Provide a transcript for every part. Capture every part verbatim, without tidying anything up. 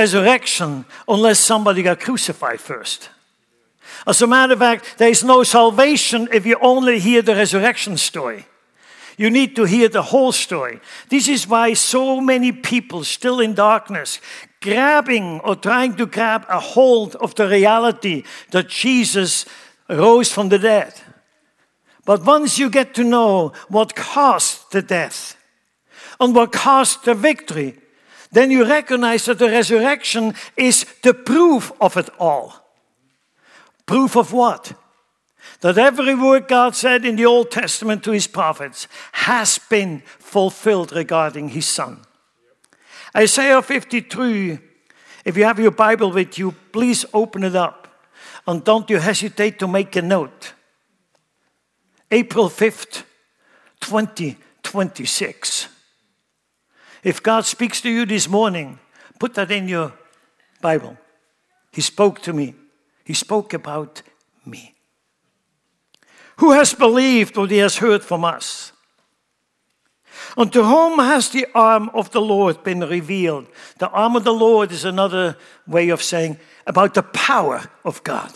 resurrection unless somebody got crucified first. As a matter of fact, there is no salvation if you only hear the resurrection story. You need to hear the whole story. This is why so many people still in darkness, grabbing or trying to grab a hold of the reality that Jesus rose from the dead. But once you get to know what caused the death and what caused the victory, then you recognize that the resurrection is the proof of it all. Proof of what? That every word God said in the Old Testament to his prophets has been fulfilled regarding his Son. Isaiah fifty-three, if you have your Bible with you, please open it up. And don't you hesitate to make a note. April fifth, twenty twenty-six. If God speaks to you this morning, put that in your Bible. He spoke to me. He spoke about me. Who has believed what he has heard from us? And to whom has the arm of the Lord been revealed? The arm of the Lord is another way of saying about the power of God.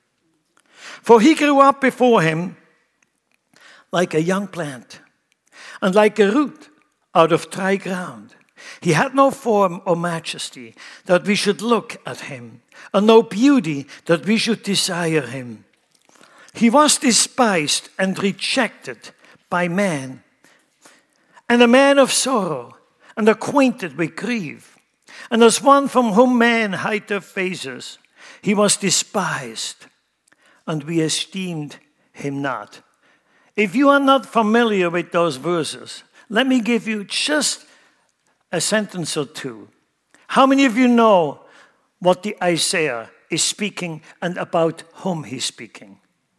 For he grew up before him like a young plant and like a root out of dry ground. He had no form or majesty that we should look at him, and no beauty that we should desire him. He was despised and rejected by men, and a man of sorrow, and acquainted with grief. And as one from whom men hide their faces, he was despised, and we esteemed him not. If you are not familiar with those verses, let me give you just a sentence or two. How many of you know what the Isaiah is speaking and about whom he's speaking?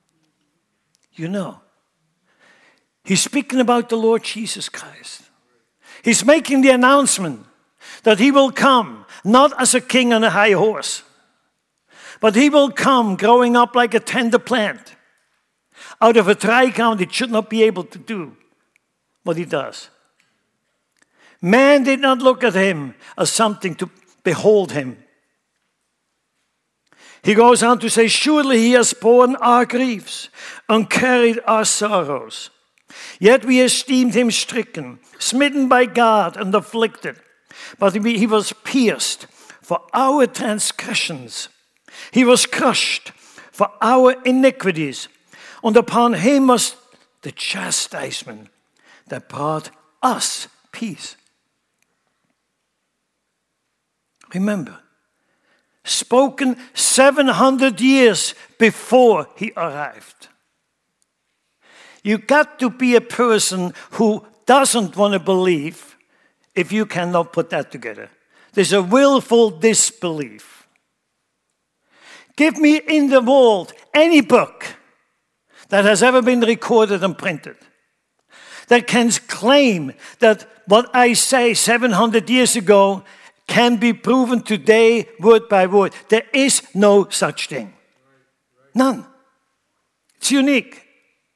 You know. He's speaking about the Lord Jesus Christ. He's making the announcement that he will come, not as a king on a high horse, but he will come growing up like a tender plant. Out of a dry ground, it should not be able to do what he does. Man did not look at him as something to behold him. He goes on to say, surely he has borne our griefs and carried our sorrows. Yet we esteemed him stricken, smitten by God and afflicted. But he was pierced for our transgressions. He was crushed for our iniquities. And upon him was the chastisement that brought us peace. Remember, spoken seven hundred years before he arrived. You got to be a person who doesn't want to believe if you cannot put that together. There's a willful disbelief. Give me in the world any book that has ever been recorded and printed that can claim that what I say seven hundred years ago can be proven today word by word. There is no such thing. None. It's unique.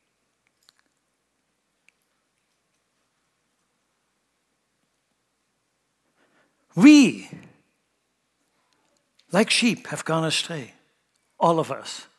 We, like sheep, have gone astray. All of us.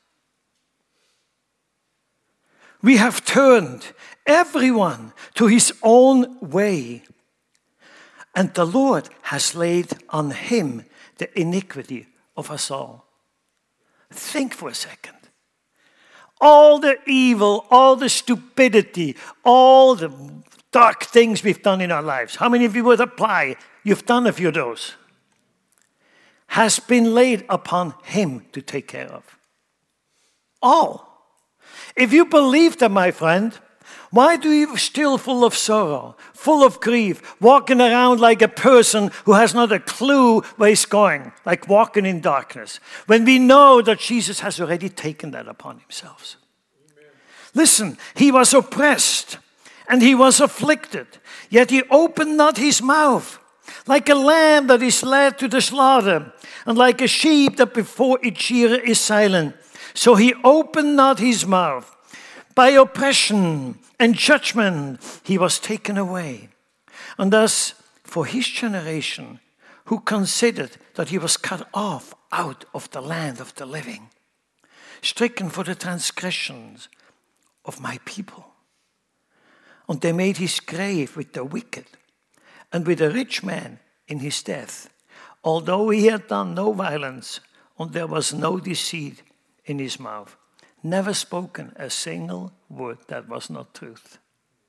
We have turned everyone to his own way. And the Lord has laid on him the iniquity of us all. Think for a second. All the evil, all the stupidity, all the dark things we've done in our lives. How many of you would apply? You've done a few of those. Has been laid upon him to take care of. All. If you believe that, my friend, why do you still full of sorrow, full of grief, walking around like a person who has not a clue where he's going, like walking in darkness, when we know that Jesus has already taken that upon himself? Amen. Listen, he was oppressed and he was afflicted, yet he opened not his mouth. Like a lamb that is led to the slaughter, and like a sheep that before its shearer is silent. So he opened not his mouth. By oppression and judgment he was taken away. And thus, for his generation, who considered that he was cut off out of the land of the living, stricken for the transgressions of my people. And they made his grave with the wicked and with a rich man in his death, although he had done no violence and there was no deceit in his mouth, never spoken a single word that was not truth.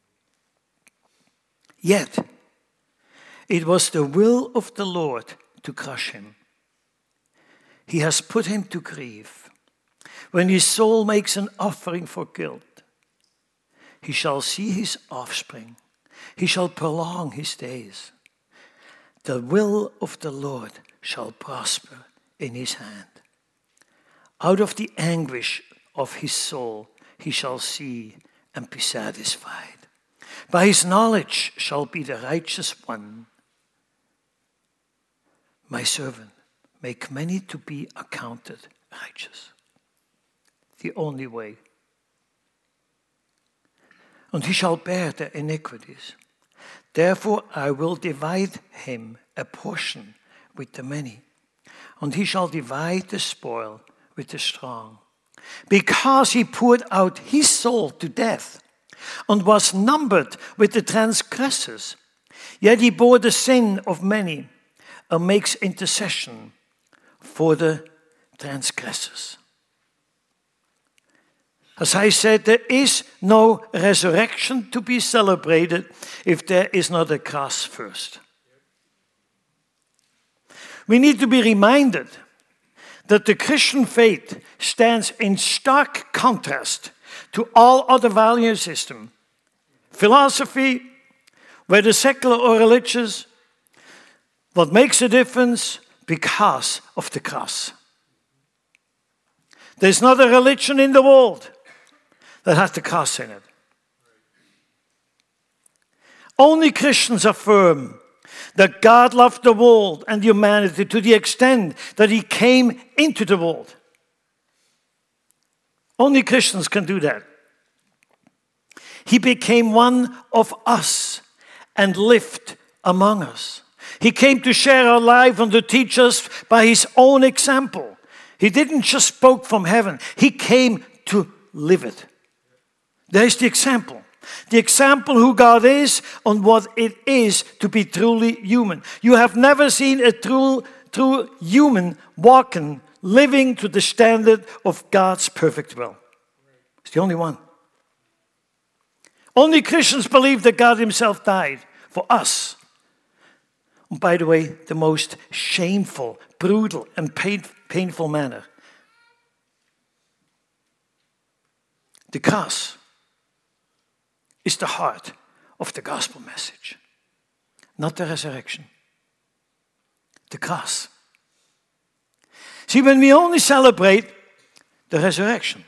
Yet it was the will of the Lord to crush him. He has put him to grief. When his soul makes an offering for guilt, he shall see his offspring. He shall prolong his days. The will of the Lord shall prosper in his hand. Out of the anguish of his soul he shall see and be satisfied. By his knowledge shall be the righteous one. My servant, make many to be accounted righteous. The only way. And he shall bear their iniquities. Therefore I will divide him a portion with the many, and he shall divide the spoil with the strong. Because he poured out his soul to death, and was numbered with the transgressors, yet he bore the sin of many, and makes intercession for the transgressors. As I said, there is no resurrection to be celebrated if there is not a cross first. We need to be reminded that the Christian faith stands in stark contrast to all other value systems. Philosophy, whether secular or religious, what makes a difference? Because of the cross. There's not a religion in the world that has the cross in it. Only Christians affirm that God loved the world and humanity to the extent that he came into the world. Only Christians can do that. He became one of us and lived among us. He came to share our life and to teach us by his own example. He didn't just spoke from heaven. He came to live it. There's the example. The example who God is and what it is to be truly human. You have never seen a true, true human walking, living to the standard of God's perfect will. It's the only one. Only Christians believe that God himself died for us. And by the way, the most shameful, brutal, and pain, painful manner. The cross is the heart of the gospel message, not the resurrection. The cross. See, when we only celebrate the resurrection,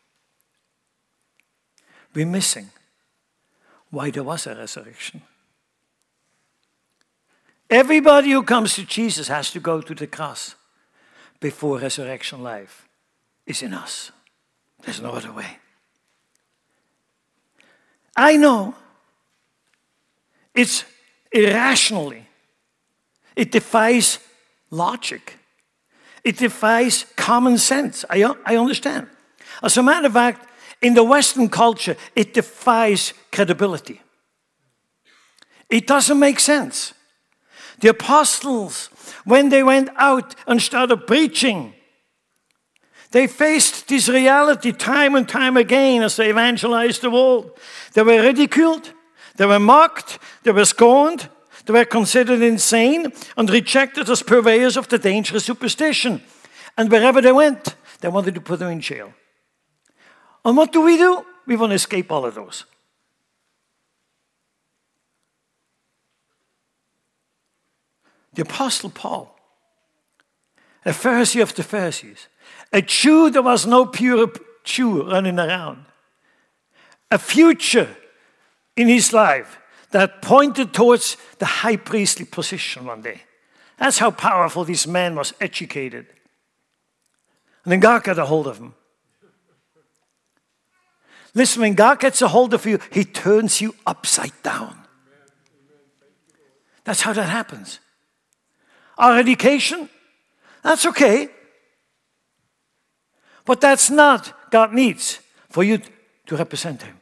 we're missing why there was a resurrection. Everybody who comes to Jesus has to go to the cross before resurrection life is in us. There's no other way. I know it's irrationally. It defies logic. It defies common sense. I, I understand. As a matter of fact, in the Western culture, it defies credibility. It doesn't make sense. The apostles, when they went out and started preaching, they faced this reality time and time again as they evangelized the world. They were ridiculed, they were mocked, they were scorned, they were considered insane and rejected as purveyors of the dangerous superstition. And wherever they went, they wanted to put them in jail. And what do we do? We want to escape all of those. The Apostle Paul, a Pharisee of the Pharisees, a Jew that was no pure Jew running around, a future in his life that pointed towards the high priestly position one day. That's how powerful this man was educated. And then God got a hold of him. Listen, when God gets a hold of you, he turns you upside down. That's how that happens. our education. That's okay. But that's not God needs for you to represent Him.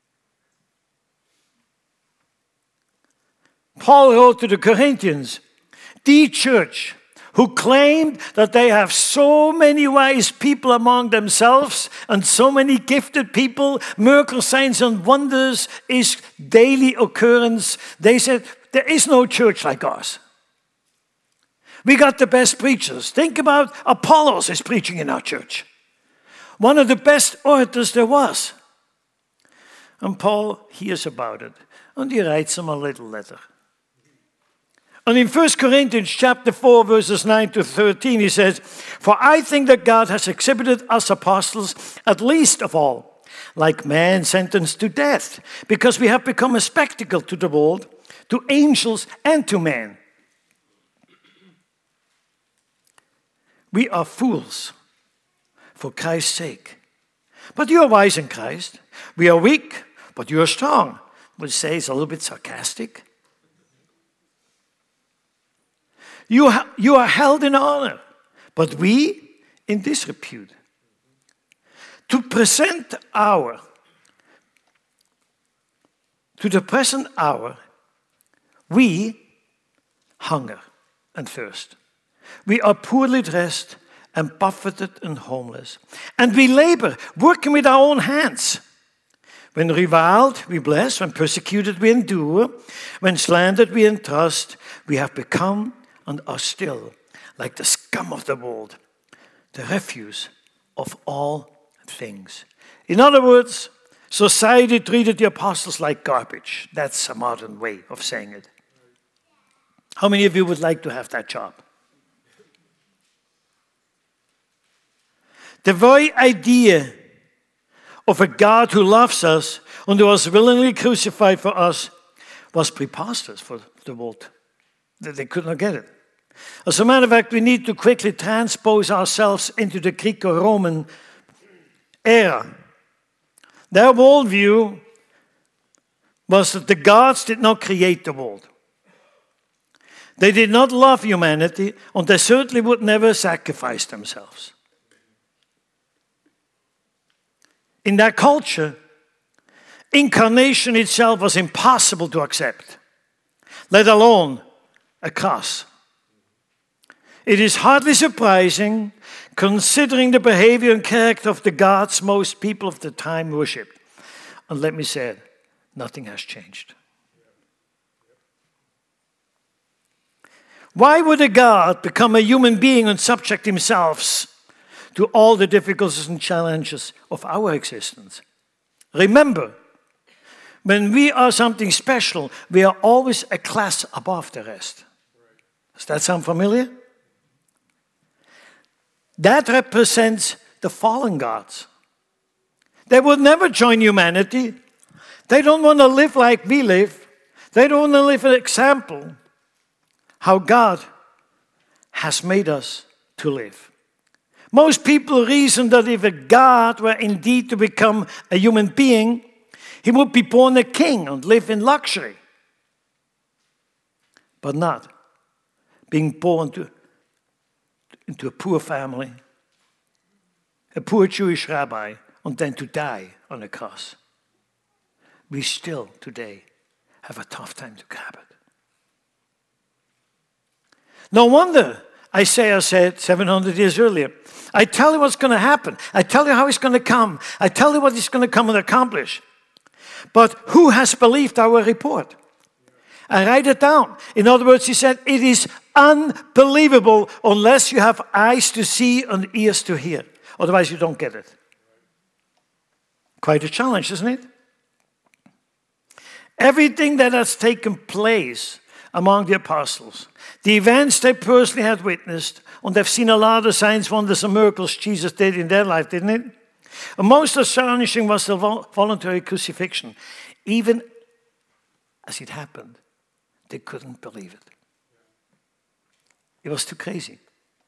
Paul wrote to the Corinthians, the church who claimed that they have so many wise people among themselves and so many gifted people, miracle signs and wonders is daily occurrence. They said, there is no church like ours. We got the best preachers. Think about Apollos is preaching in our church. One of the best orators there was. And Paul hears about it, and he writes him a little letter. And in First Corinthians chapter four, verses nine to thirteen, he says, for I think that God has exhibited us apostles, at least of all, like men sentenced to death, because we have become a spectacle to the world, to angels and to men. We are fools for Christ's sake. But you are wise in Christ. We are weak, but you are strong. We'll say it's a little bit sarcastic. You, ha- you are held in honor, but we in disrepute. To present hour, to the present hour, we hunger and thirst. We are poorly dressed and buffeted and homeless. And we labor, working with our own hands. When reviled, we bless. When persecuted, we endure. When slandered, we entrust. We have become and are still like the scum of the world, the refuse of all things. In other words, society treated the apostles like garbage. That's a modern way of saying it. How many of you would like to have that job? The very idea of a God who loves us and who was willingly crucified for us was preposterous for the world. They could not get it. As a matter of fact, we need to quickly transpose ourselves into the Greco-Roman era. Their worldview was that the gods did not create the world. They did not love humanity, and they certainly would never sacrifice themselves. In that culture, incarnation itself was impossible to accept, let alone a cross. It is hardly surprising, considering the behavior and character of the gods most people of the time worshipped. And let me say it, nothing has changed. Why would a God become a human being and subject himself to all the difficulties and challenges of our existence? Remember, when we are something special, we are always a class above the rest. Does that sound familiar? That represents the fallen gods. They would never join humanity. They don't want to live like we live. They don't want to live an example how God has made us to live. Most people reason that if a God were indeed to become a human being, he would be born a king and live in luxury. But not being born to, into a poor family, a poor Jewish rabbi, and then to die on a cross. We still today have a tough time to grab it. No wonder Isaiah said seven hundred years earlier, I tell you what's going to happen. I tell you how he's going to come. I tell you what he's going to come and accomplish. But who has believed our report? I write it down. In other words, he said, it is unbelievable unless you have eyes to see and ears to hear. Otherwise, you don't get it. Quite a challenge, isn't it? Everything that has taken place among the apostles, the events they personally had witnessed, and they've seen a lot of signs, wonders, and miracles Jesus did in their life, didn't it? And most astonishing was the voluntary crucifixion. Even as it happened, they couldn't believe it. It was too crazy.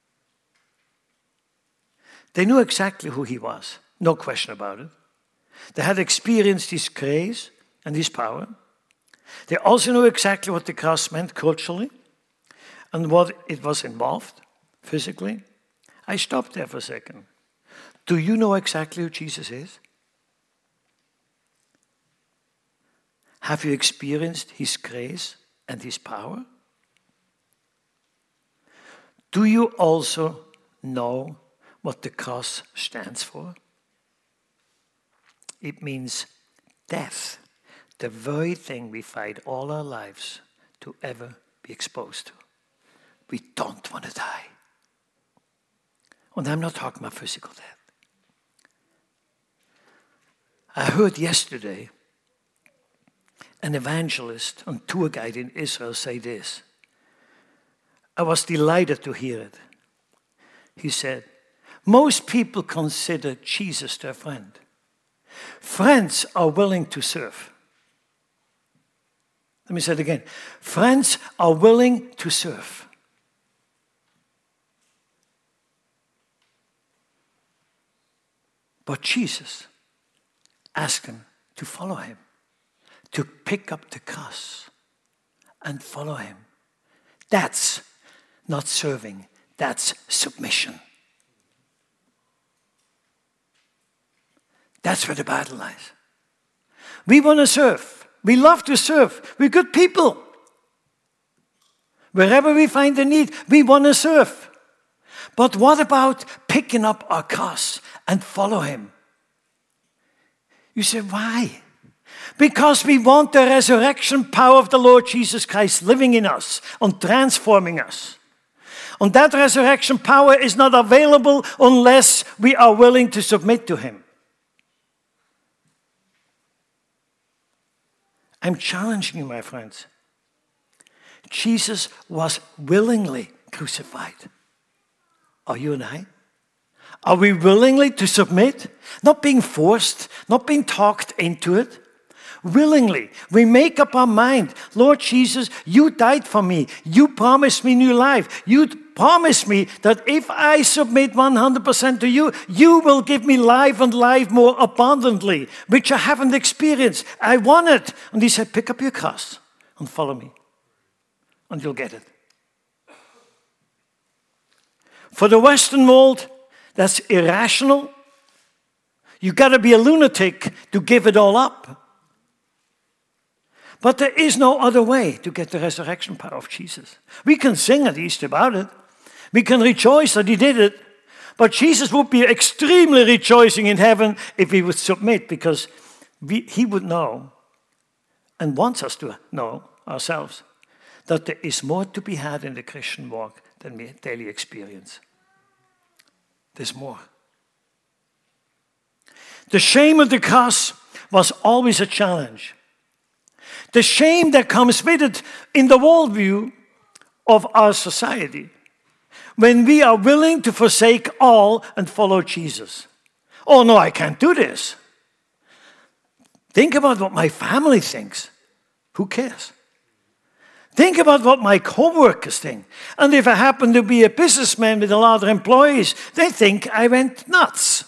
They knew exactly who he was, no question about it. They had experienced his grace and his power. They also knew exactly what the cross meant culturally. and what it was involved physically, I stopped there for a second. Do you know exactly who Jesus is? Have you experienced his grace and his power? Do you also know what the cross stands for? It means death, the very thing we fight all our lives to ever be exposed to. We don't want to die. And I'm not talking about physical death. I heard yesterday an evangelist and tour guide in Israel say this. I was delighted to hear it. He said, most people consider Jesus their friend. Friends are willing to serve. Let me say it again. Friends are willing to serve. But Jesus asked them to follow him, to pick up the cross and follow him. That's not serving, that's submission. That's where the battle lies. We want to serve. We love to serve. We're good people. Wherever we find the need, we want to serve. But what about picking up our cross and follow him? You say, why? Because we want the resurrection power of the Lord Jesus Christ living in us and transforming us. And that resurrection power is not available unless we are willing to submit to him. I'm challenging you, my friends. Jesus was willingly crucified. Are you and I? Are we willingly to submit? Not being forced, not being talked into it. Willingly, we make up our mind. Lord Jesus, you died for me. You promised me new life. You promised me that if I submit one hundred percent to you, you will give me life and life more abundantly, which I haven't experienced. I want it. And he said, pick up your cross and follow me, and you'll get it. For the Western world, that's irrational. You got to be a lunatic to give it all up. But there is no other way to get the resurrection power of Jesus. We can sing at Easter about it. We can rejoice that he did it. But Jesus would be extremely rejoicing in heaven if he would submit, because we, he would know and wants us to know ourselves that there is more to be had in the Christian walk than we daily experience. There's more. The shame of the cross was always a challenge. The shame that comes with it in the worldview of our society when we are willing to forsake all and follow Jesus. Oh no, I can't do this. Think about what my family thinks. Who cares? Think about what my co-workers think. And if I happen to be a businessman with a lot of employees, they think I went nuts.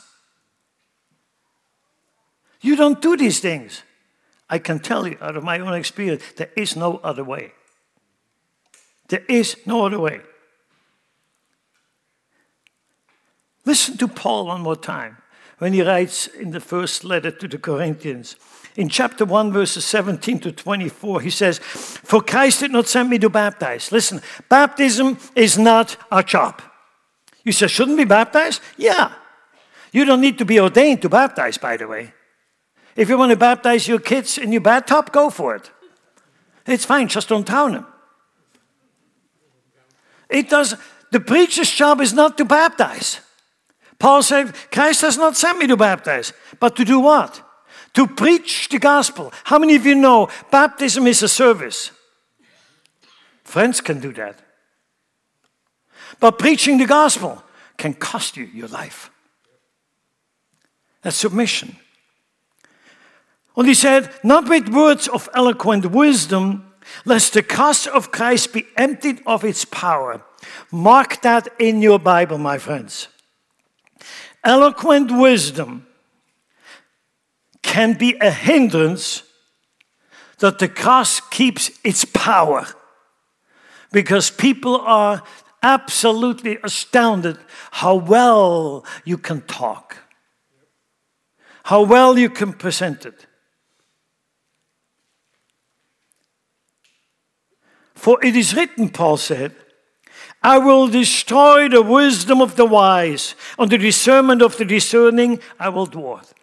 You don't do these things. I can tell you out of my own experience, there is no other way. There is no other way. Listen to Paul one more time when he writes in the first letter to the Corinthians. In chapter one, verses seventeen to twenty-four, he says, for Christ did not send me to baptize. Listen, baptism is not our job. You say, shouldn't we baptize? Yeah. You don't need to be ordained to baptize, by the way. If you want to baptize your kids in your bathtub, go for it. It's fine, just don't drown them. It does. The preacher's job is not to baptize. Paul said, Christ has not sent me to baptize, but to do what? To preach the gospel. How many of you know baptism is a service? Friends can do that. But preaching the gospel can cost you your life. That's submission. And he said, not with words of eloquent wisdom, lest the cross of Christ be emptied of its power. Mark that in your Bible, my friends. Eloquent wisdom can be a hindrance that the cross keeps its power. Because people are absolutely astounded how well you can talk, how well you can present it. For it is written, Paul said, I will destroy the wisdom of the wise, and the discernment of the discerning I will thwart.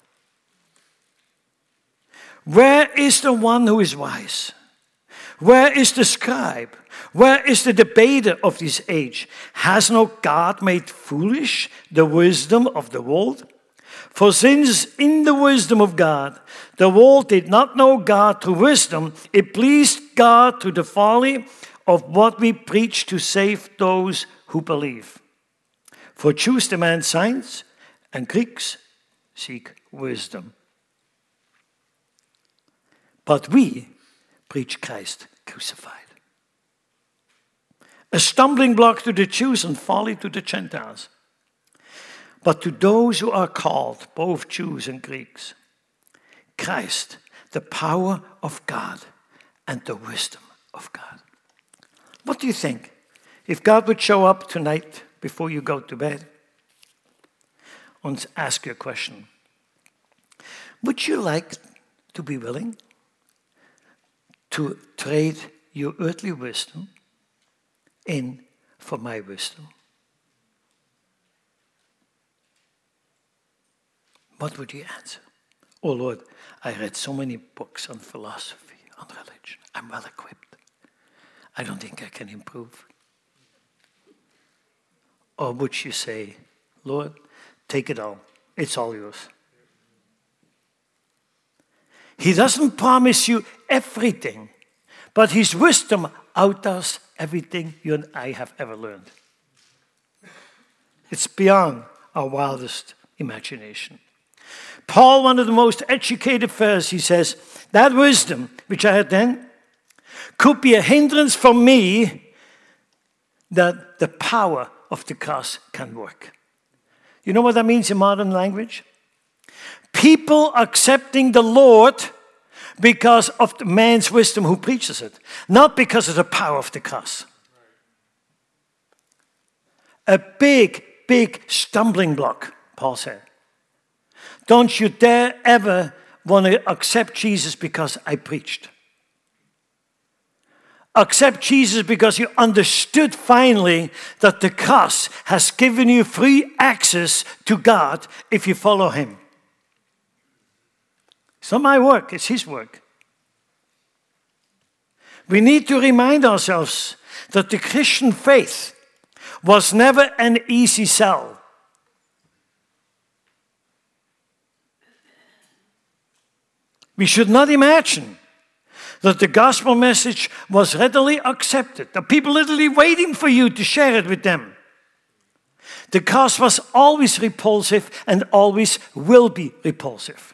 Where is the one who is wise? Where is the scribe? Where is the debater of this age? Has not God made foolish the wisdom of the world? For since in the wisdom of God, the world did not know God through wisdom, it pleased God through the folly of what we preach to save those who believe. For Jews demand signs, and Greeks seek wisdom. But we preach Christ crucified. A stumbling block to the Jews and folly to the Gentiles. But to those who are called, both Jews and Greeks, Christ, the power of God and the wisdom of God. What do you think? If God would show up tonight before you go to bed and ask you a question, would you like to be willing to trade your earthly wisdom in for my wisdom? What would you answer? Oh Lord, I read so many books on philosophy, on religion. I'm well equipped. I don't think I can improve. Or would you say, Lord, take it all. It's all yours. He doesn't promise you everything, but his wisdom outdoes everything you and I have ever learned. It's beyond our wildest imagination. Paul, one of the most educated Pharisees, says, that wisdom, which I had then, could be a hindrance for me that the power of the cross can work. You know what that means in modern language? People accepting the Lord because of the man's wisdom who preaches it, not because of the power of the cross. A big, big stumbling block, Paul said. Don't you dare ever want to accept Jesus because I preached. Accept Jesus because you understood finally that the cross has given you free access to God if you follow him. It's not my work, it's his work. We need to remind ourselves that the Christian faith was never an easy sell. We should not imagine that the gospel message was readily accepted, that people literally waiting for you to share it with them. The cross was always repulsive and always will be repulsive.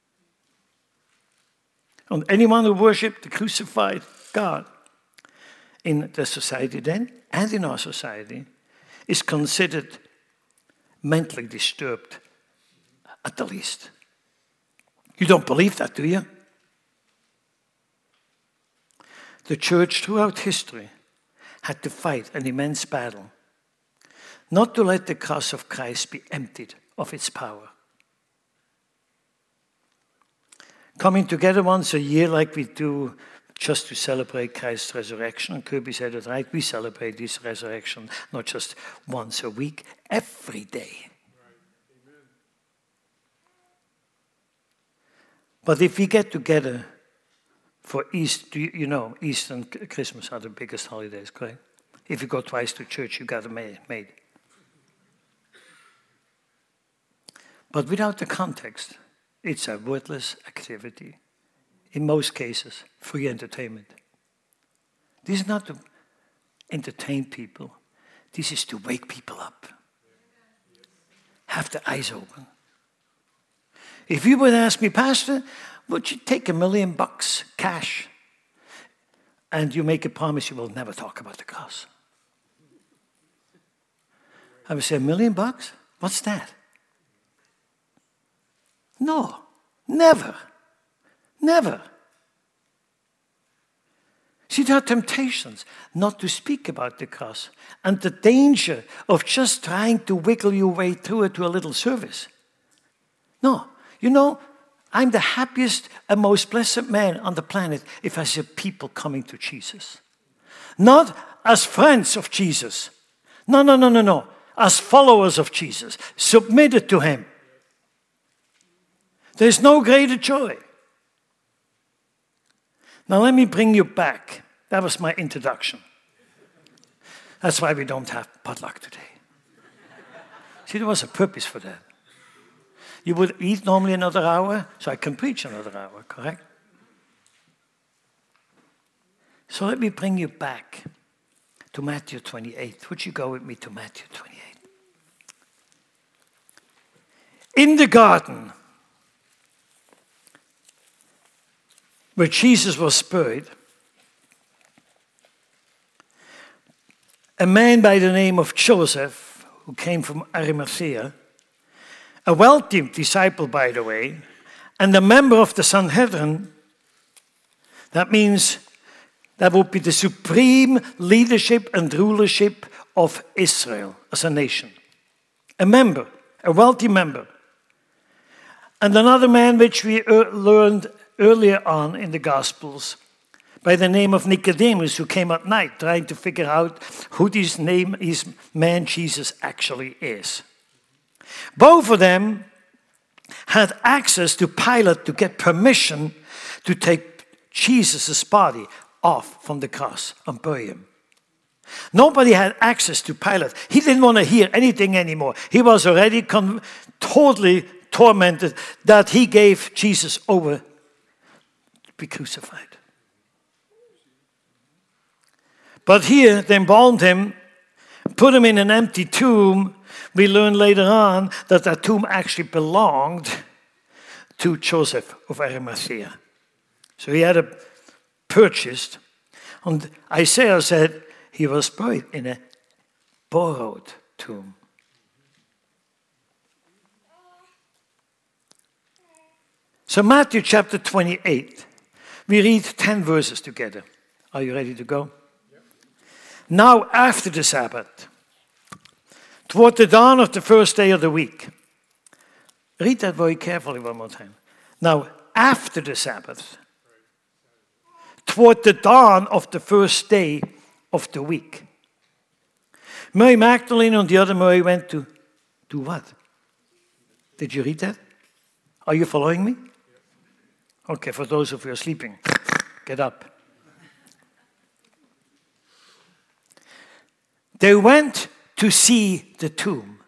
And anyone who worshipped the crucified God in the society then and in our society is considered mentally disturbed at the least. You don't believe that, do you? The church throughout history had to fight an immense battle, not to let the cross of Christ be emptied of its power. Coming together once a year like we do just to celebrate Christ's resurrection, and Kirby said it right, we celebrate this resurrection not just once a week, every day. But if we get together for Easter, you, you know, Easter and Christmas are the biggest holidays, correct? If you go twice to church, you got it made. But without the context, it's a worthless activity. In most cases, free entertainment. This is not to entertain people. This is to wake people up. Have the eyes open. If you would ask me, Pastor, would you take a million bucks cash and you make a promise you will never talk about the cross? I would say, a million bucks? What's that? No, never. Never. See, there are temptations not to speak about the cross and the danger of just trying to wiggle your way through it to a little service. No, you know, I'm the happiest and most blessed man on the planet if I see people coming to Jesus. Not as friends of Jesus. No, no, no, no, no. As followers of Jesus, submitted to him. There's no greater joy. Now let me bring you back. That was my introduction. That's why we don't have potluck today. See, there was a purpose for that. You would eat normally another hour, so I can preach another hour, correct? So let me bring you back to Matthew twenty-eight. Would you go with me to Matthew twenty-eight? In the garden, where Jesus was buried, a man by the name of Joseph, who came from Arimathea, a wealthy disciple, by the way, and a member of the Sanhedrin, that means that would be the supreme leadership and rulership of Israel as a nation. A member, a wealthy member. And another man which we learned earlier on in the Gospels by the name of Nicodemus, who came at night trying to figure out who this name is, man Jesus actually is. Both of them had access to Pilate to get permission to take Jesus' body off from the cross and bury him. Nobody had access to Pilate. He didn't want to hear anything anymore. He was already con- totally tormented that he gave Jesus over to be crucified. But here they embalmed him, put him in an empty tomb. We learn later on that that tomb actually belonged to Joseph of Arimathea. So he had it purchased. And Isaiah said he was buried in a borrowed tomb. So Matthew chapter twenty-eight, we read ten verses together. Are you ready to go? Yeah. Now after the Sabbath, toward the dawn of the first day of the week. Read that very carefully one more time. Now after the Sabbath, toward the dawn of the first day of the week. Mary Magdalene and the other Mary went to do what? Did you read that? Are you following me? Okay, for those of you who are sleeping, get up. They went to see the tomb.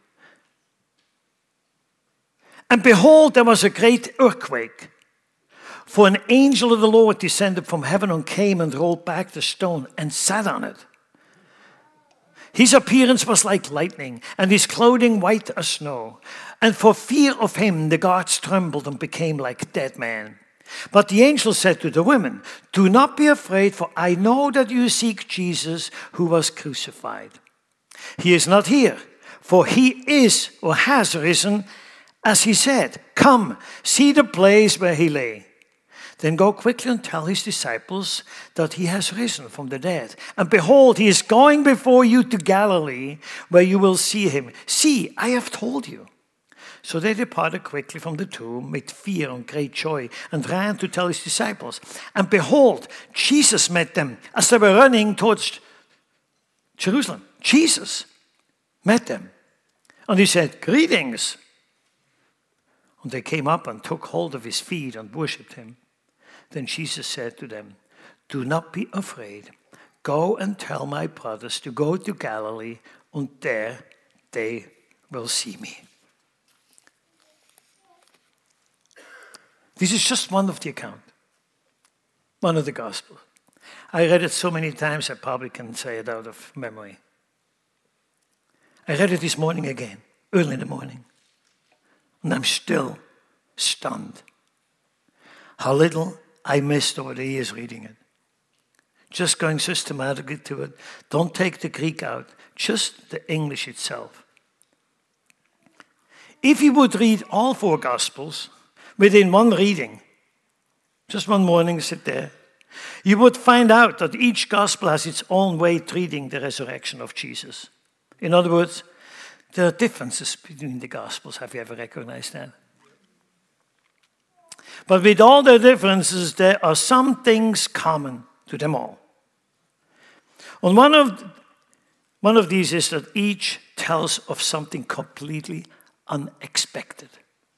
And behold, there was a great earthquake. For an angel of the Lord descended from heaven and came and rolled back the stone and sat on it. His appearance was like lightning, and his clothing white as snow. And for fear of him, the guards trembled and became like dead men. But the angel said to the women, "Do not be afraid, for I know that you seek Jesus who was crucified. He is not here, for he is or has risen, as he said. Come, see the place where he lay. Then go quickly and tell his disciples that he has risen from the dead. And behold, he is going before you to Galilee, where you will see him. See, I have told you." So they departed quickly from the tomb with fear and great joy and ran to tell his disciples. And behold, Jesus met them as they were running towards Jerusalem. Jesus met them. And he said, "Greetings." And they came up and took hold of his feet and worshipped him. Then Jesus said to them, "Do not be afraid. Go and tell my brothers to go to Galilee, and there they will see me." This is just one of the account, one of the Gospels. I read it so many times I probably can say it out of memory. I read it this morning again, early in the morning, and I'm still stunned how little I missed over the years reading it. Just going systematically to it. Don't take the Greek out, just the English itself. If you would read all four Gospels within one reading, just one morning, sit there, you would find out that each gospel has its own way treating the resurrection of Jesus. In other words, there are differences between the gospels. Have you ever recognized that? But with all the differences, there are some things common to them all. And one of, one of these is that each tells of something completely unexpected.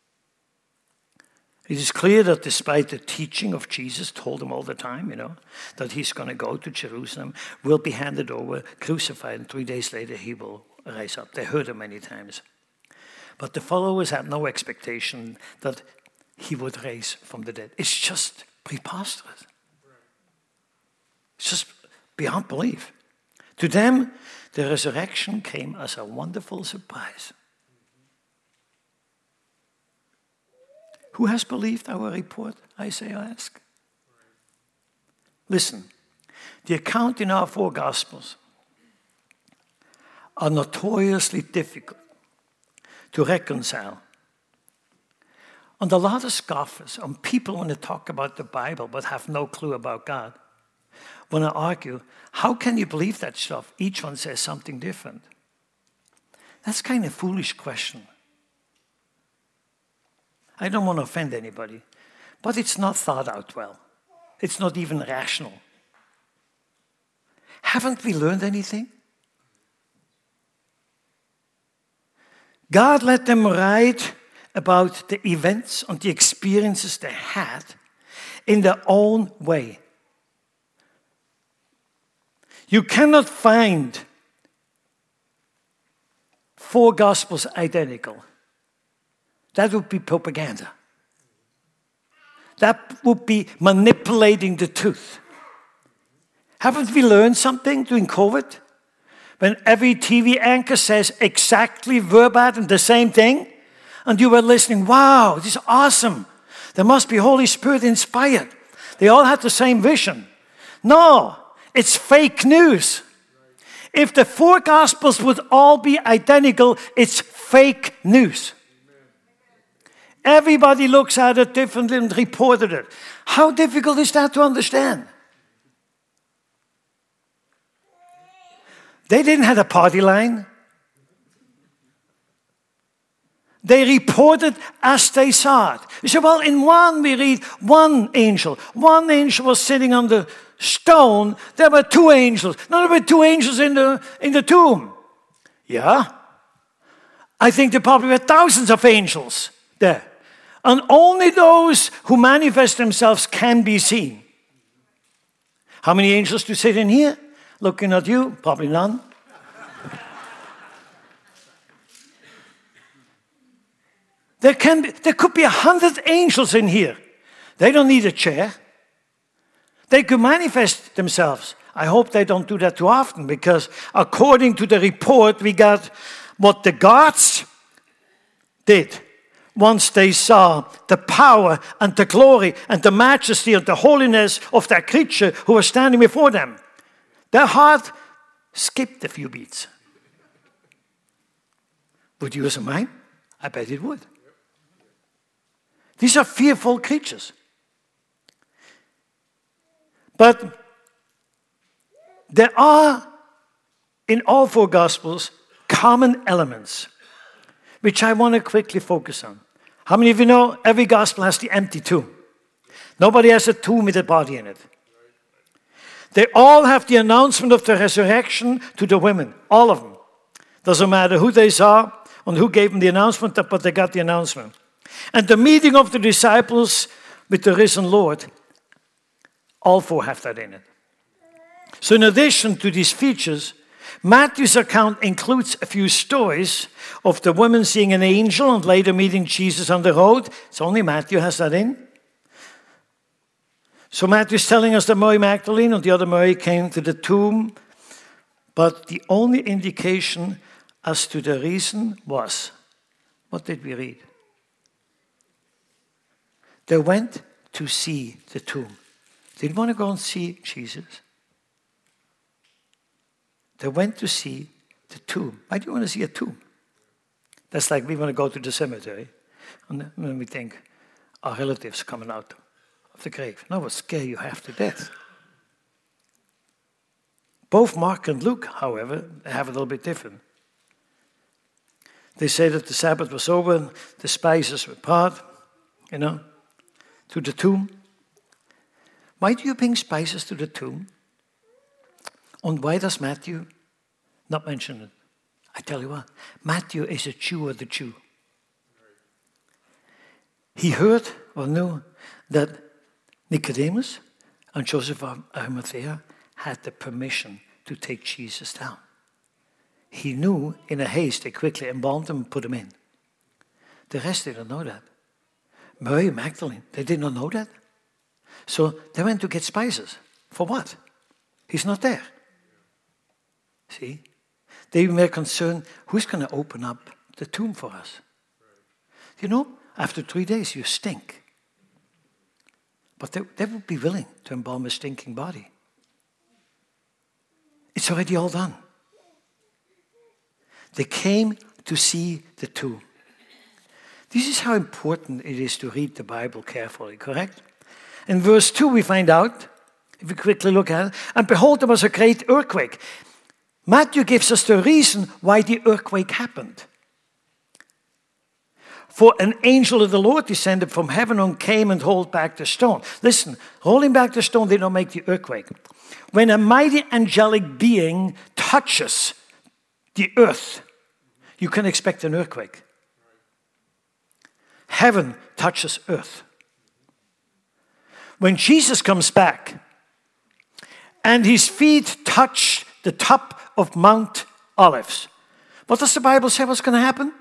It is clear that despite the teaching of Jesus, told them all the time, you know, that he's going to go to Jerusalem, will be handed over, crucified, and three days later he will rise up. They heard him many times. But the followers had no expectation that he would raise from the dead. It's just preposterous. It's just beyond belief. To them, the resurrection came as a wonderful surprise. Who has believed our report? Isaiah asked. Listen, the account in our four Gospels are notoriously difficult to reconcile. And a lot of scoffers, and people want to talk about the Bible but have no clue about God, want to argue, how can you believe that stuff? Each one says something different. That's kind of a foolish question. I don't want to offend anybody, but it's not thought out well. It's not even rational. Haven't we learned anything? God let them write about the events and the experiences they had in their own way. You cannot find four Gospels identical. That would be propaganda. That would be manipulating the truth. Haven't we learned something during COVID? When every T V anchor says exactly verbatim the same thing, and you were listening, wow, this is awesome. There must be Holy Spirit inspired. They all had the same vision. No, it's fake news. If the four Gospels would all be identical, it's fake news. Everybody looks at it differently and reported it. How difficult is that to understand? They didn't have a party line. They reported as they saw it. You say, well, in one we read one angel. One angel was sitting on the stone. There were two angels. No, there were two angels in the, in the tomb. Yeah. I think there probably were thousands of angels there. And only those who manifest themselves can be seen. How many angels do sit in here? Looking at you? Probably none. There can be, there could be a hundred angels in here. They don't need a chair. They could manifest themselves. I hope they don't do that too often, because according to the report, we got what the gods did once they saw the power and the glory and the majesty and the holiness of that creature who was standing before them. Their heart skipped a few beats. Would yours and mine? I bet it would. These are fearful creatures. But there are, in all four Gospels, common elements, which I want to quickly focus on. How many of you know every Gospel has the empty tomb? Nobody has a tomb with a body in it. They all have the announcement of the resurrection to the women, all of them. Doesn't matter who they saw and who gave them the announcement, but they got the announcement. And the meeting of the disciples with the risen Lord, all four have that in it. So in addition to these features, Matthew's account includes a few stories of the women seeing an angel and later meeting Jesus on the road. It's only Matthew has that in. So Matthew's telling us that Mary Magdalene and the other Mary came to the tomb, but the only indication as to the reason was, what did we read? They went to see the tomb. They didn't want to go and see Jesus. They went to see the tomb. Why do you want to see a tomb? That's like we want to go to the cemetery, and then we think our relatives coming out of the grave. No, it will scare you half to death. Both Mark and Luke, however, have a little bit different. They say that the Sabbath was over and the spices were brought, you know, to the tomb. Why do you bring spices to the tomb? And why does Matthew not mention it? I tell you what, Matthew is a Jew of the Jew. He heard or knew that Nicodemus and Joseph of Arimathea had the permission to take Jesus down. He knew in a haste they quickly embalmed him and put him in. The rest didn't know that. Mary Magdalene, they did not know that. So they went to get spices. For what? He's not there. See? They were concerned, who's going to open up the tomb for us? You know, after three days you stink. But they, they would be willing to embalm a stinking body. It's already all done. They came to see the tomb. This is how important it is to read the Bible carefully, correct? In verse two we find out, if we quickly look at it, and behold, there was a great earthquake. Matthew gives us the reason why the earthquake happened. For an angel of the Lord descended from heaven and came and rolled back the stone. Listen, rolling back the stone did not make the earthquake. When a mighty angelic being touches the earth, you can expect an earthquake. Heaven touches earth. When Jesus comes back and his feet touch the top of Mount Olives, what does the Bible say what's going to happen?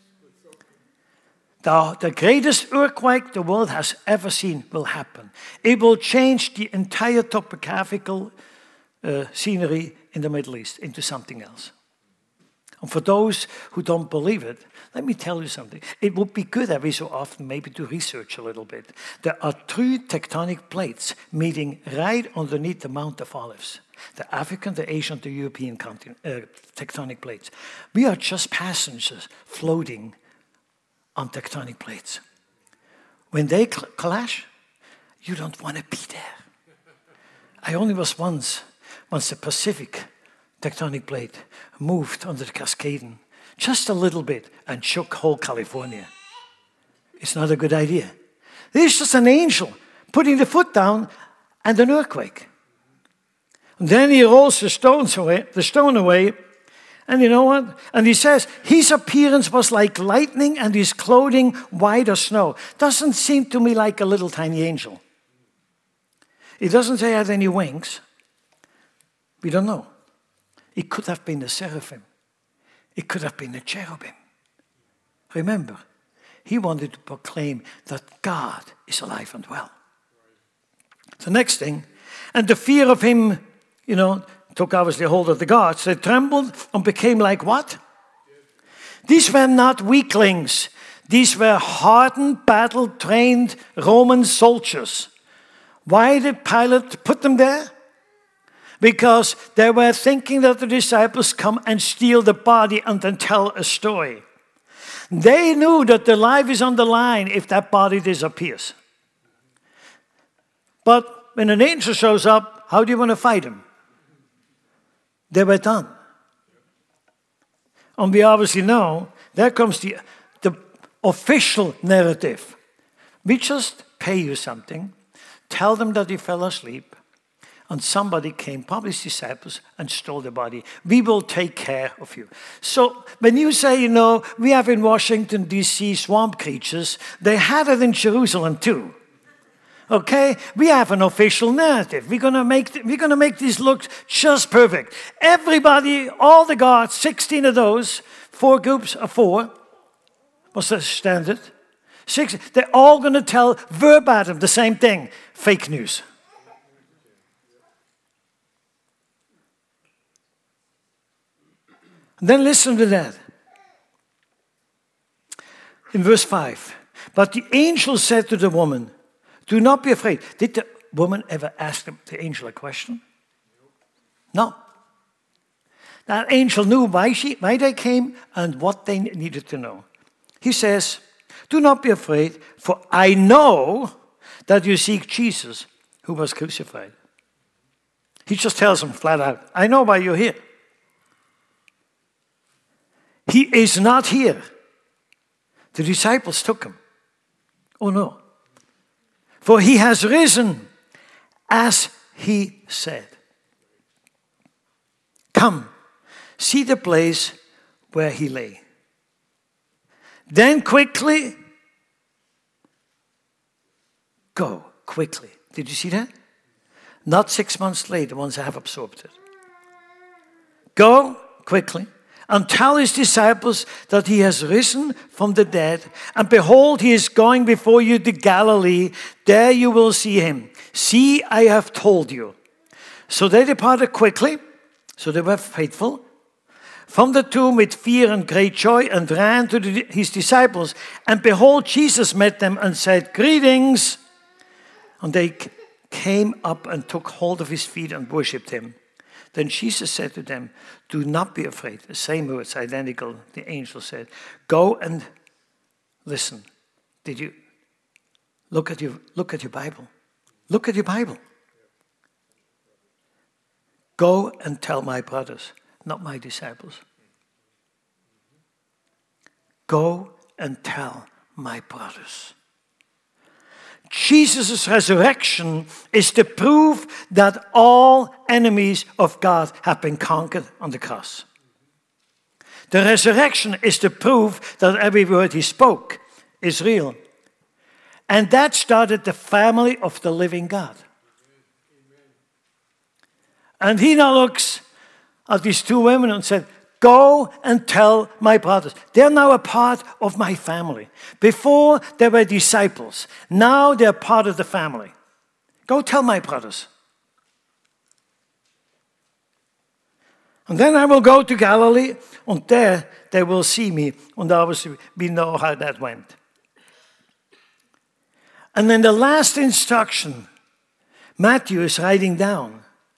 The, the greatest earthquake the world has ever seen will happen. It will change the entire topographical uh, scenery in the Middle East into something else. And for those who don't believe it, let me tell you something. It would be good every so often maybe to research a little bit. There are three tectonic plates meeting right underneath the Mount of Olives. The African, the Asian, the European continent, uh, tectonic plates. We are just passengers floating on tectonic plates. When they cl- clash, you don't want to be there. I only was once, once the Pacific tectonic plate moved under the Cascadian just a little bit and shook whole California. It's not a good idea. There's just an angel putting the foot down and an earthquake. And then he rolls the stones away, the stone away, and you know what? And he says, his appearance was like lightning and his clothing white as snow. Doesn't seem to me like a little tiny angel. It doesn't say he had any wings. We don't know. It could have been a seraphim. It could have been a cherubim. Remember, he wanted to proclaim that God is alive and well. The next thing, and the fear of him, you know, took obviously hold of the gods. They trembled and became like what? These were not weaklings. These were hardened, battle-trained Roman soldiers. Why did Pilate put them there? Because they were thinking that the disciples come and steal the body and then tell a story. They knew that their life is on the line if that body disappears. But when an angel shows up, how do you want to fight him? They were done. And we obviously know, there comes the, the official narrative. We just pay you something, tell them that you fell asleep, and somebody came, probably his disciples, and stole the body. We will take care of you. So when you say, you know, we have in Washington, D C swamp creatures, they had it in Jerusalem too. Okay? We have an official narrative. We're going to make we're going to make this look just perfect. Everybody, all the gods, sixteen of those, four groups of four, what's the standard? Six, they're all going to tell verbatim the same thing. Fake news. And then listen to that. In verse five, but the angel said to the woman, do not be afraid. Did the woman ever ask the angel a question? No. That angel knew why, she, why they came and what they needed to know. He says, do not be afraid, for I know that you seek Jesus who was crucified. He just tells them flat out, I know why you're here. He is not here. The disciples took him. Oh no. For he has risen as he said. Come, see the place where he lay. Then quickly, go quickly. Did you see that? Not six months later, once I have absorbed it. Go quickly and tell his disciples that he has risen from the dead. And behold, he is going before you to Galilee. There you will see him. See, I have told you. So they departed quickly. So they were faithful. From the tomb with fear and great joy, and ran to the, his disciples. And behold, Jesus met them and said, Greetings. And they came up and took hold of his feet and worshipped him. Then Jesus said to them, do not be afraid. The same words, identical, the angel said. Go and listen. Did you look at your look at your Bible? Look at your Bible. Go and tell my brothers, not my disciples. Go and tell my brothers. Jesus' resurrection is the proof that all enemies of God have been conquered on the cross. The resurrection is the proof that every word he spoke is real. And that started the family of the living God. And he now looks at these two women and said, go and tell my brothers. They're now a part of my family. Before, they were disciples. Now they're part of the family. Go tell my brothers. And then I will go to Galilee, and there they will see me. And obviously, we know how that went. And then the last instruction, Matthew is writing down,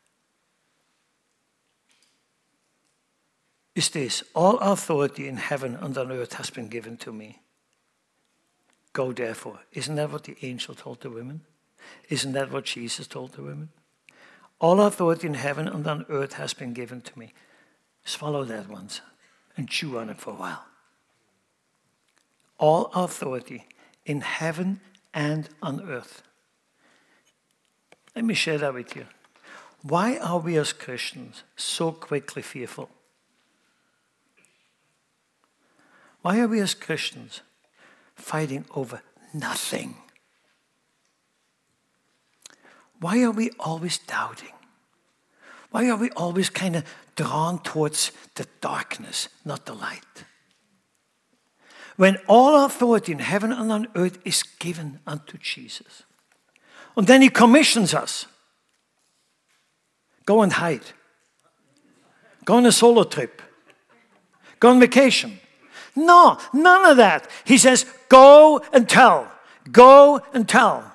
is this: all authority in heaven and on earth has been given to me. Go therefore. Isn't that what the angel told the women? Isn't that what Jesus told the women? All authority in heaven and on earth has been given to me. Swallow that once and chew on it for a while. All authority in heaven and on earth. Let me share that with you. Why are we as Christians so quickly fearful? Why are we as Christians fighting over nothing? Why are we always doubting? Why are we always kind of drawn towards the darkness, not the light? When all authority in heaven and on earth is given unto Jesus. And then he commissions us. Go and hide. Go on a solo trip. Go on vacation. No, none of that. He says, go and tell. Go and tell.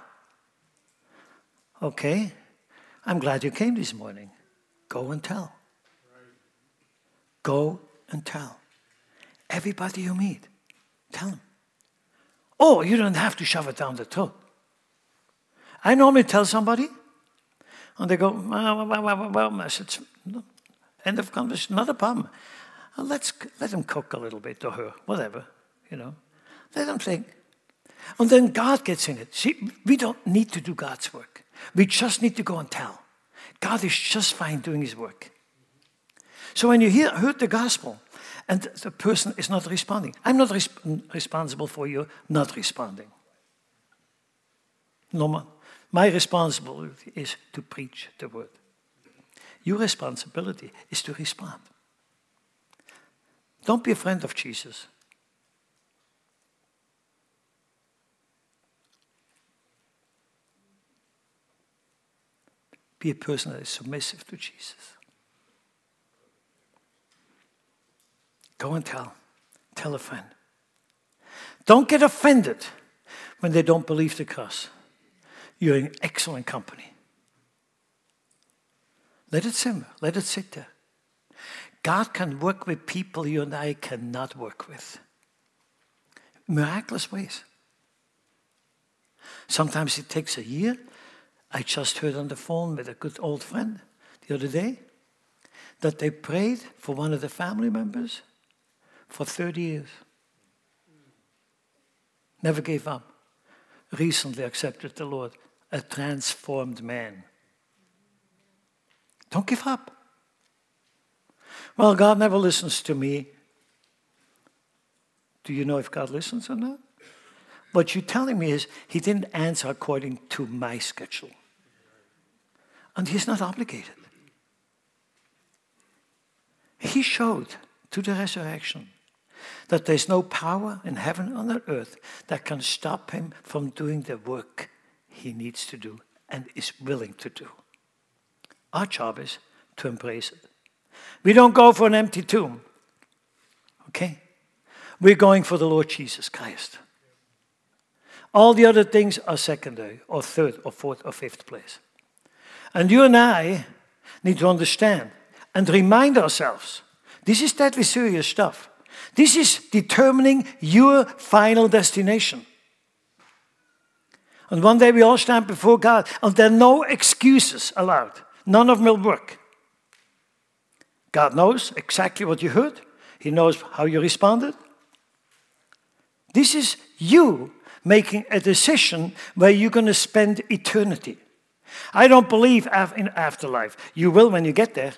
Okay, I'm glad you came this morning. Go and tell. Go and tell. Everybody you meet, tell them. Oh, you don't have to shove it down the throat. I normally tell somebody, and they go, well, well, well, well. I said, end of conversation, not a problem. Let's let them cook a little bit, or her, whatever, you know. Let them think. And then God gets in it. See, we don't need to do God's work. We just need to go and tell. God is just fine doing his work. So when you hear, heard the gospel and the person is not responding, I'm not resp- responsible for you not responding. No, my responsibility is to preach the word. Your responsibility is to respond. Don't be a friend of Jesus. Be a person that is submissive to Jesus. Go and tell. Tell a friend. Don't get offended when they don't believe the cross. You're in excellent company. Let it simmer. Let it sit there. God can work with people you and I cannot work with. Miraculous ways. Sometimes it takes a year. I just heard on the phone with a good old friend. the other day that they prayed for one of the family members for thirty years. Never gave up. Recently accepted the Lord. A transformed man. Don't give up. Well, God never listens to me. Do you know if God listens or not? What you're telling me is he didn't answer according to my schedule. And he's not obligated. He showed to the resurrection that there's no power in heaven or on earth that can stop him from doing the work he needs to do and is willing to do. Our job is to embrace it. We don't go for an empty tomb. Okay? We're going for the Lord Jesus Christ. All the other things are secondary, or third, or fourth, or fifth place. And you and I need to understand and remind ourselves, this is deadly serious stuff. This is determining your final destination. And one day we all stand before God, and there are no excuses allowed. None of them will work. God knows exactly what you heard. He knows how you responded. This is you making a decision where you're going to spend eternity. I don't believe in afterlife. You will when you get there.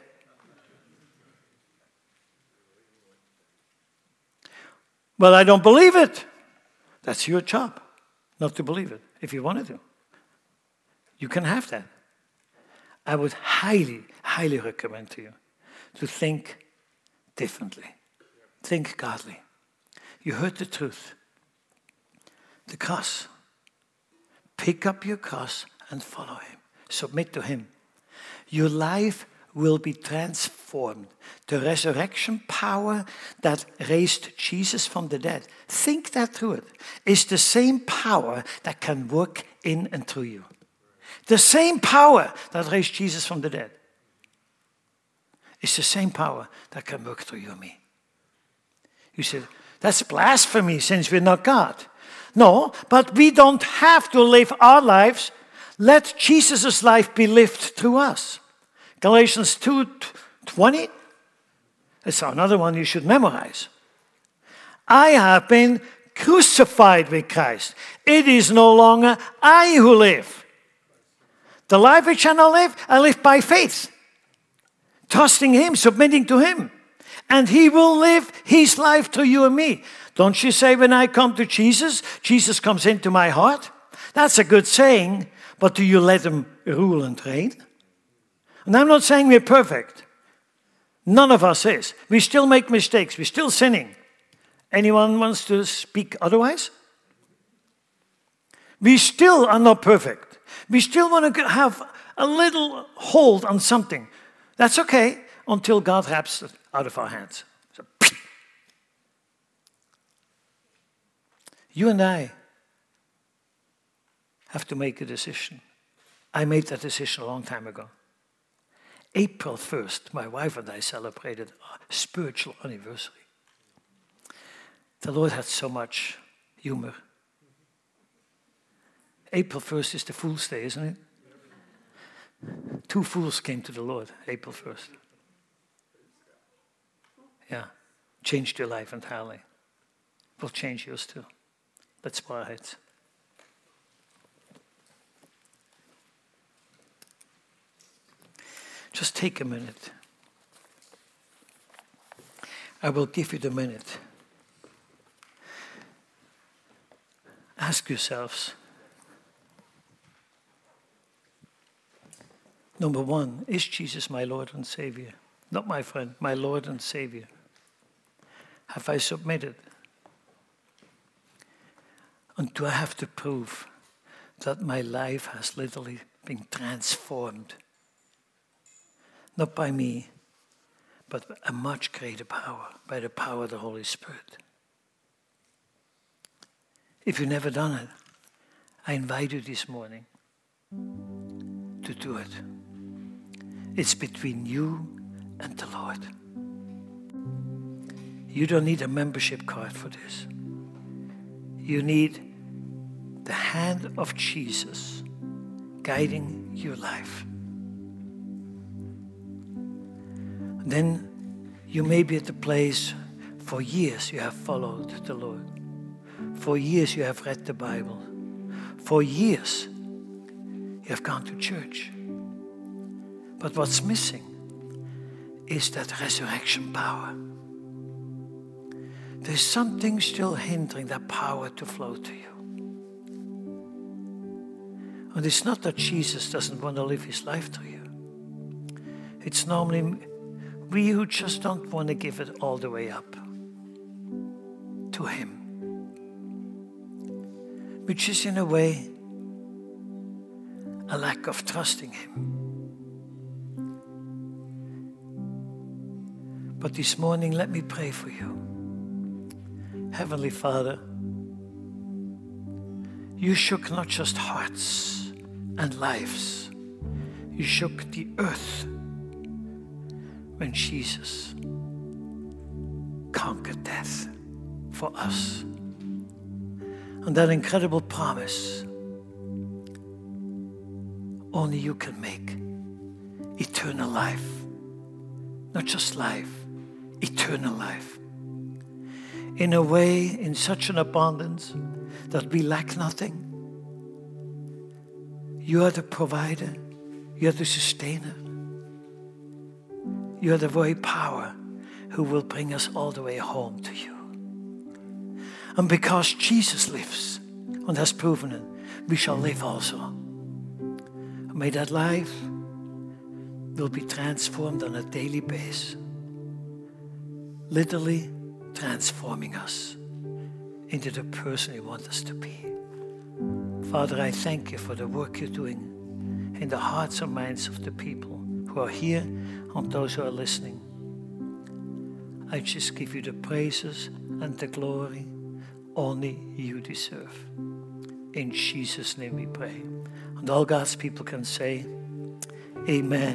Well, I don't believe it. That's your job, not to believe it, if you wanted to. You can have that. I would highly, highly recommend to you to think differently. Think godly. You heard the truth. The cross. Pick up your cross and follow him. Submit to him. Your life will be transformed. The resurrection power that raised Jesus from the dead, think that through it, is the same power that can work in and through you. The same power that raised Jesus from the dead is the same power that can work through you and me. You said, that's blasphemy since we're not God. No, but we don't have to live our lives. Let Jesus' life be lived through us. Galatians two twenty. That's another one you should memorize. I have been crucified with Christ. It is no longer I who live. The life which I now live, I live by faith. Trusting him, submitting to him. And he will live his life through you and me. Don't you say when I come to Jesus, Jesus comes into my heart? That's a good saying, but do you let him rule and reign? And I'm not saying we're perfect. None of us is. We still make mistakes. We're still sinning. Anyone wants to speak otherwise? We still are not perfect. We still want to have a little hold on something. That's okay until God wraps it out of our hands. So, you and I have to make a decision. I made that decision a long time ago. April first, my wife and I celebrated our spiritual anniversary. The Lord had so much humor. April first is the Fool's Day, isn't it? Two fools came to the Lord, April first. Yeah, changed your life entirely. Will change yours too. Let's bow our heads. Just take a minute. I will give you the minute. Ask yourselves, number one, is Jesus my Lord and Savior? Not my friend, my Lord and Savior. Have I submitted? And do I have to prove that my life has literally been transformed? Not by me, but a much greater power, by the power of the Holy Spirit. If you've never done it, I invite you this morning to do it. It's between you and the Lord. You don't need a membership card for this. You need the hand of Jesus guiding your life. Then you may be at the place for years you have followed the Lord. For years you have read the Bible. For years you have gone to church. But what's missing is that resurrection power. There's something still hindering that power to flow to you. And it's not that Jesus doesn't want to live his life through you. It's normally we who just don't want to give it all the way up to him. Which is in a way a lack of trusting him. But this morning, let me pray for you. Heavenly Father, you shook not just hearts and lives, you shook the earth when Jesus conquered death for us. And that incredible promise, only you can make eternal life. Not just life, eternal life. In a way, in such an abundance that we lack nothing. You are the provider. You are the sustainer. You are the very power who will bring us all the way home to you. And because Jesus lives and has proven it, we shall live also. And may that life will be transformed on a daily basis. Literally transforming us into the person you want us to be. Father, I thank you for the work you're doing in the hearts and minds of the people who are here and those who are listening. I just give you the praises and the glory only you deserve. In Jesus' name we pray. And all God's people can say, Amen.